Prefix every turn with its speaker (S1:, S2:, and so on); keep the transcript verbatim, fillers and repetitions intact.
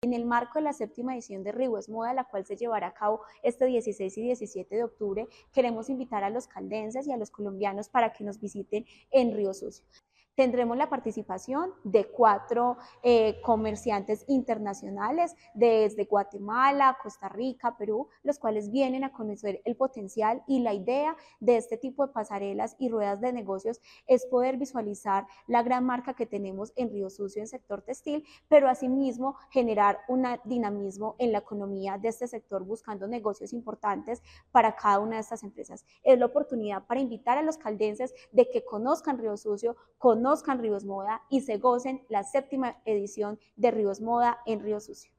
S1: En el marco de la séptima edición de Río es Moda, la cual se llevará a cabo este dieciséis y diecisiete de octubre, queremos invitar a los caldenses y a los colombianos para que nos visiten en Río Sucio. Tendremos la participación de cuatro eh, comerciantes internacionales desde Guatemala, Costa Rica, Perú, los cuales vienen a conocer el potencial y la idea de este tipo de pasarelas y ruedas de negocios es poder visualizar la gran marca que tenemos en Río Sucio en sector textil, pero asimismo generar un dinamismo en la economía de este sector buscando negocios importantes para cada una de estas empresas. Es la oportunidad para invitar a los caldenses de que conozcan Río Sucio, conozcan Río es Moda y se gocen la séptima edición de Río es Moda en Río Sucio.